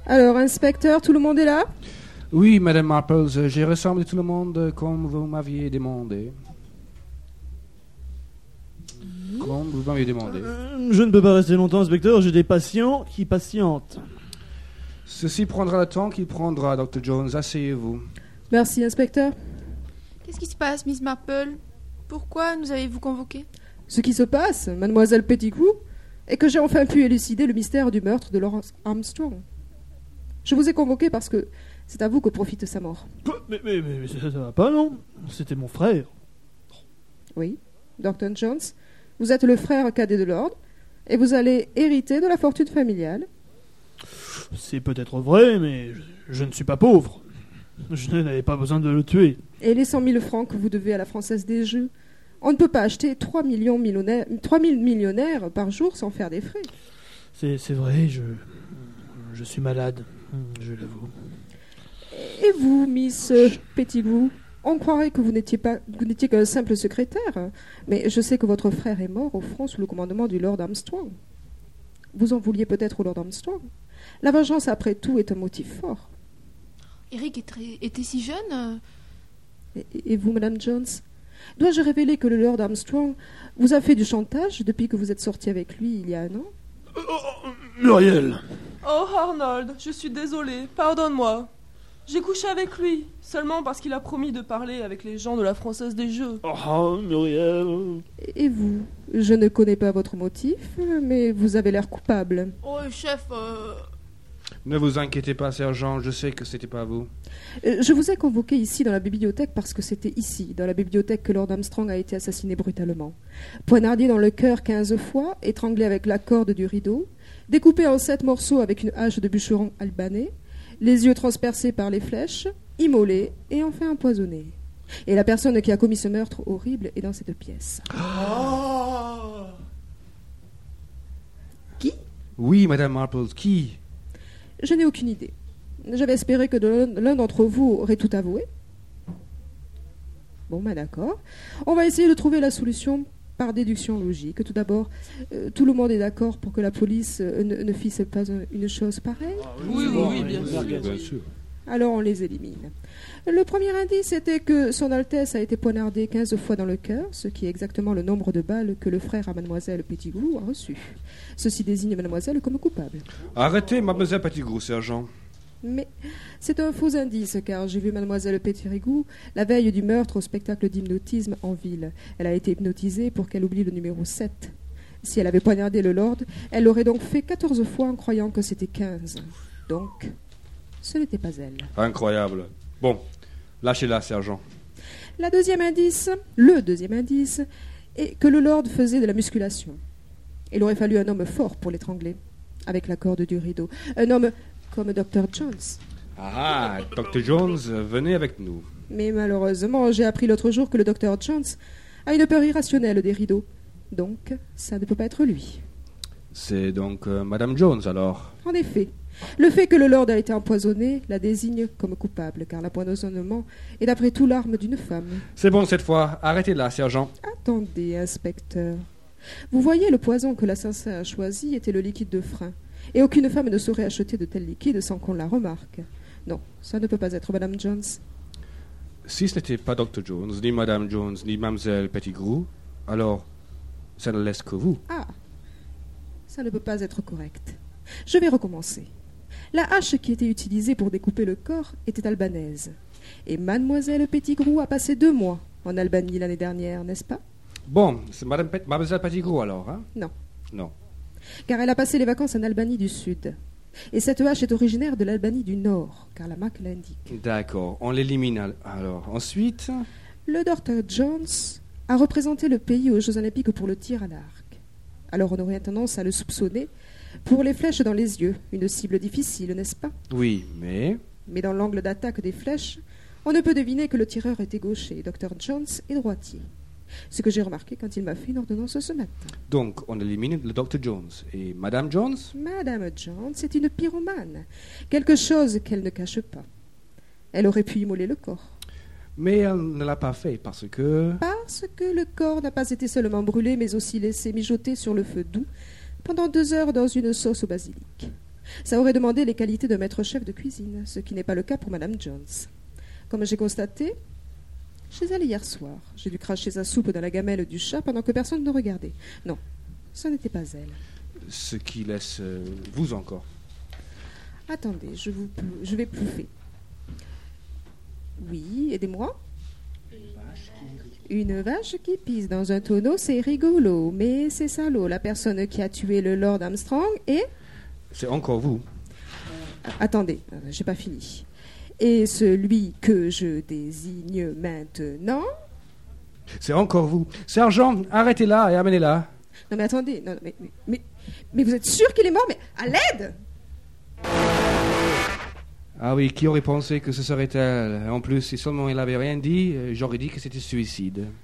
Alors, inspecteur, tout le monde est là? Oui, Madame Marples, j'ai rassemblé tout le monde comme vous m'aviez demandé. Comme vous m'aviez demandé. Je ne peux pas rester longtemps, inspecteur, j'ai des patients qui patientent. Ceci prendra le temps qu'il prendra, Dr. Jones. Asseyez-vous. Merci, inspecteur. Qu'est-ce qui se passe, Miss Marple? Pourquoi nous avez-vous convoqué? Ce qui se passe, mademoiselle Pettigrew, est que j'ai enfin pu élucider le mystère du meurtre de Lawrence Armstrong. Je vous ai convoqué parce que c'est à vous que profite sa mort. Mais ça va pas, non? C'était mon frère. Oui, Dr. Jones, vous êtes le frère cadet de Lord, et vous allez hériter de la fortune familiale. C'est peut-être vrai, mais je ne suis pas pauvre. Je n'avais pas besoin de le tuer. Et les 100 000 francs que vous devez à la Française des Jeux, on ne peut pas acheter 3 000 millionnaires par jour sans faire des frais. C'est vrai, je suis malade, je l'avoue. Et vous, Miss Pettigrew, on croirait que vous n'étiez qu'un simple secrétaire, mais je sais que votre frère est mort au front sous le commandement du Lord Armstrong. Vous en vouliez peut-être au Lord Armstrong. La vengeance, après tout, est un motif fort. Eric était si jeune. Et vous, Madame Jones, dois-je révéler que le Lord Armstrong vous a fait du chantage depuis que vous êtes sortie avec lui il y a un an? Muriel! Oh, Arnold, je suis désolée, pardonne-moi. J'ai couché avec lui, seulement parce qu'il a promis de parler avec les gens de la Française des Jeux. Oh, Muriel! Et vous? Je ne connais pas votre motif, mais vous avez l'air coupable. Oh, chef, Ne vous inquiétez pas, sergent, je sais que c'était pas vous. Je vous ai convoqué ici dans la bibliothèque parce que c'était ici, dans la bibliothèque, que Lord Armstrong a été assassiné brutalement. Poignardé dans le cœur 15 fois, étranglé avec la corde du rideau, découpé en 7 morceaux avec une hache de bûcheron albanais, les yeux transpercés par les flèches, immolé et enfin empoisonné. Et la personne qui a commis ce meurtre horrible est dans cette pièce. Oh. Qui? Oui, Madame Marples, qui? Je n'ai aucune idée. J'avais espéré que l'un d'entre vous aurait tout avoué. Bon, ben d'accord. On va essayer de trouver la solution par déduction logique. Tout d'abord, tout le monde est d'accord pour que la police ne fisse pas une chose pareille? Oui, bien sûr. Alors on les élimine. Le premier indice était que son Altesse a été poignardée 15 fois dans le cœur, ce qui est exactement le nombre de balles que le frère à mademoiselle Pettigrew a reçu. Ceci désigne mademoiselle comme coupable. Arrêtez, mademoiselle Pettigrew, sergent. Mais c'est un faux indice, car j'ai vu mademoiselle Pettigrew la veille du meurtre au spectacle d'hypnotisme en ville. Elle a été hypnotisée pour qu'elle oublie le numéro 7. Si elle avait poignardé le lord, elle l'aurait donc fait 14 fois en croyant que c'était 15. Donc, ce n'était pas elle. Incroyable. Bon, lâchez-la, sergent. Le deuxième indice, est que le lord faisait de la musculation. Il aurait fallu un homme fort pour l'étrangler, avec la corde du rideau. Un homme comme Dr. Jones. Ah, Dr. Jones, venez avec nous. Mais malheureusement, j'ai appris l'autre jour que le Dr. Jones a une peur irrationnelle des rideaux. Donc, ça ne peut pas être lui. C'est donc Madame Jones, alors? En effet, le fait que le lord a été empoisonné la désigne comme coupable, car l'empoisonnement est d'après tout l'arme d'une femme. C'est bon cette fois, arrêtez-la, sergent. Attendez, inspecteur. Vous voyez, le poison que l'assassin a choisi était le liquide de frein. Et aucune femme ne saurait acheter de tels liquides sans qu'on la remarque. Non, ça ne peut pas être Madame Jones. Si ce n'était pas Dr. Jones, ni Madame Jones, ni Mademoiselle Pettigrew, alors ça ne laisse que vous. Ah, ça ne peut pas être correct. Je vais recommencer. La hache qui était utilisée pour découper le corps était albanaise. Et Mademoiselle Pettigrew a passé 2 mois en Albanie l'année dernière, n'est-ce pas? Bon, c'est Mademoiselle Pettigrew alors, hein? Non. Car elle a passé les vacances en Albanie du Sud. Et cette hache est originaire de l'Albanie du Nord, car la marque l'indique. D'accord, on l'élimine alors. Ensuite? Le Dr. Jones a représenté le pays aux Jeux Olympiques pour le tir à l'arc. Alors on aurait tendance à le soupçonner pour les flèches dans les yeux, une cible difficile, n'est-ce pas? Oui, mais dans l'angle d'attaque des flèches, on ne peut deviner que le tireur était gaucher et Dr. Jones est droitier. Ce que j'ai remarqué quand il m'a fait une ordonnance ce matin. Donc, on élimine le Dr. Jones. Et Madame Jones? Madame Jones est une pyromane. Quelque chose qu'elle ne cache pas. Elle aurait pu immoler le corps. Mais elle ne l'a pas fait parce que... Parce que le corps n'a pas été seulement brûlé, mais aussi laissé mijoter sur le feu doux pendant 2 heures dans une sauce au basilic. Ça aurait demandé les qualités de maître-chef de cuisine, ce qui n'est pas le cas pour Madame Jones. Comme j'ai constaté, je suis allée hier soir. J'ai dû cracher sa soupe dans la gamelle du chat pendant que personne ne regardait. Non, ce n'était pas elle. Ce qui laisse vous encore. Attendez, je vais plouffer. Oui, aidez-moi. Une vache qui pisse dans un tonneau, c'est rigolo, mais c'est salaud. La personne qui a tué le Lord Armstrong et... C'est encore vous. Attendez, j'ai pas fini. Et celui que je désigne maintenant... C'est encore vous. Sergent, arrêtez-la et amenez-la. Non mais attendez, non, mais vous êtes sûr qu'il est mort? Mais à l'aide! Ah oui, qui aurait pensé que ce serait elle? En plus, si seulement elle avait rien dit, j'aurais dit que c'était suicide.